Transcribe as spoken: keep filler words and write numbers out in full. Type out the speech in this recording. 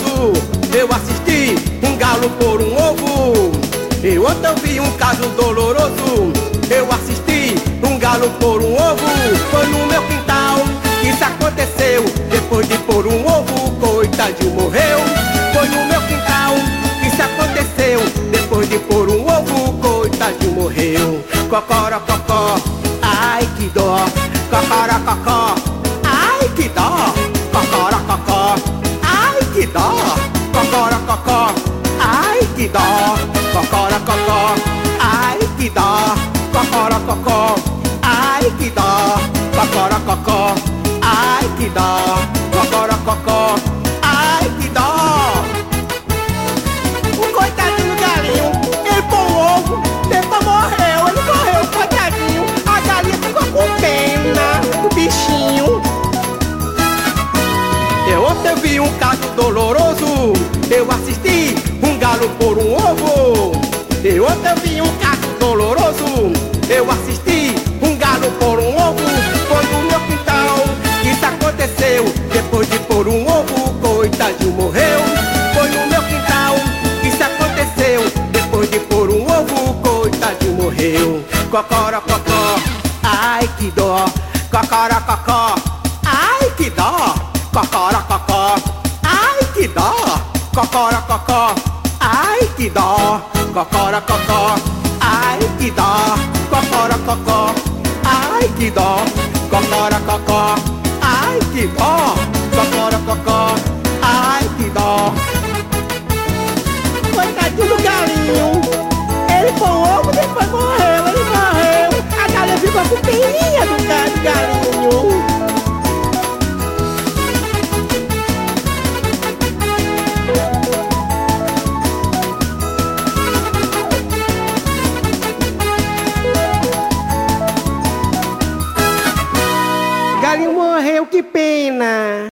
doloroso. Eu assisti um galo por um ovo. E ontem eu vi um caso doloroso. Eu assisti um galo por um ovo. Foi no meu quintal que isso aconteceu. Depois de pôr um ovo, coitadinho morreu. Foi no meu quintal que isso aconteceu. Depois de pôr um ovo, coitadinho morreu. Cocorococó, ai que dó. Cocorococó, ai que dó. Cocorococó, ai que dó. Cocorococó, ai que dó. Cocorococó, ai que dó. Cocorococó, ai que dó. Cocorococó, ai que dó. Cocorococó, ai que dó. O coitadinho do galinho, ele pôs um ovo, depois morreu, ele morreu, coitadinho. A galinha ficou com pena do bichinho. Eu ontem vi um caso doloroso. Eu assisti um galo por um ovo. Eu ontem vi um caso doloroso. Eu assisti um galo por um ovo. Foi no meu quintal que isso aconteceu. Depois de pôr um ovo, coitadinho morreu. Foi no meu quintal que isso aconteceu. Depois de pôr um ovo, coitadinho morreu. Cocorococó, ai que dó. Cocorococó, ai que dó. Cocorococó, ai que dó. Cocorococó, ai que dó. Cocorococó, ai que dó. Cocorococó, ai que dó. Cocorococó, ai que dó. Cocorococó, ai que dó. Coitadinho do galinho, ele pôs um ovo, depois morreu, ele morreu. A galinha ficou com peninha do galinho. Galinho morreu, que pena.